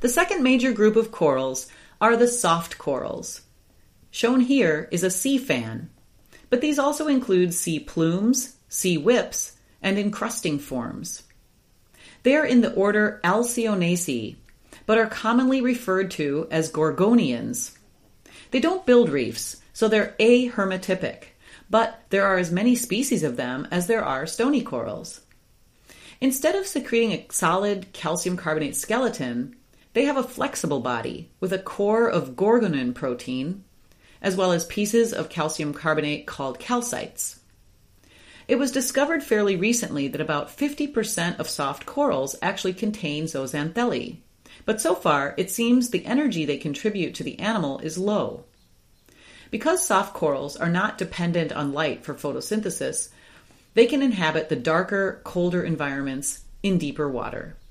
The second major group of corals are the soft corals. Shown here is a sea fan, but these also include sea plumes, sea whips, and encrusting forms. They are in the order Alcyonaceae, but are commonly referred to as gorgonians. They don't build reefs, so they're ahermatypic, but there are as many species of them as there are stony corals. Instead of secreting a solid calcium carbonate skeleton, they have a flexible body with a core of gorgonin protein, as well as pieces of calcium carbonate called calcites. It was discovered fairly recently that about 50% of soft corals actually contain zooxanthellae, but so far it seems the energy they contribute to the animal is low. Because soft corals are not dependent on light for photosynthesis, they can inhabit the darker, colder environments in deeper water.